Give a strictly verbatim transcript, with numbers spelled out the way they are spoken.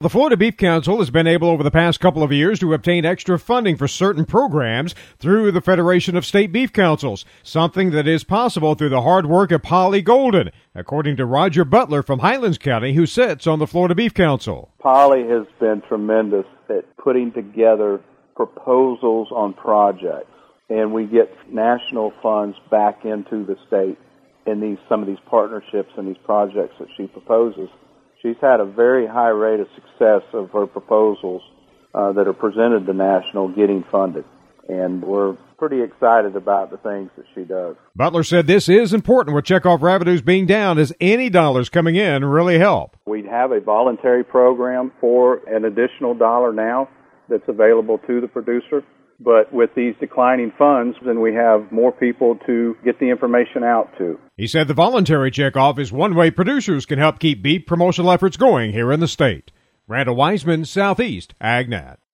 The Florida Beef Council has been able over the past couple of years to obtain extra funding for certain programs through the Federation of State Beef Councils, something that is possible through the hard work of Polly Golden, according to Roger Butler from Highlands County, who sits on the Florida Beef Council. Polly has been tremendous at putting together proposals on projects, and we get national funds back into the state in these some of these partnerships and these projects that she proposes. She's had a very high rate of success of her proposals uh, that are presented to national getting funded, and we're pretty excited about the things that she does. Butler said this is important with checkoff revenues being down, as any dollars coming in really help. We have a voluntary program for an additional dollar now that's available to the producer. But with these declining funds, then we have more people to get the information out to. He said the voluntary checkoff is one way producers can help keep beef promotional efforts going here in the state. Randall Wiseman, Southeast AgNet.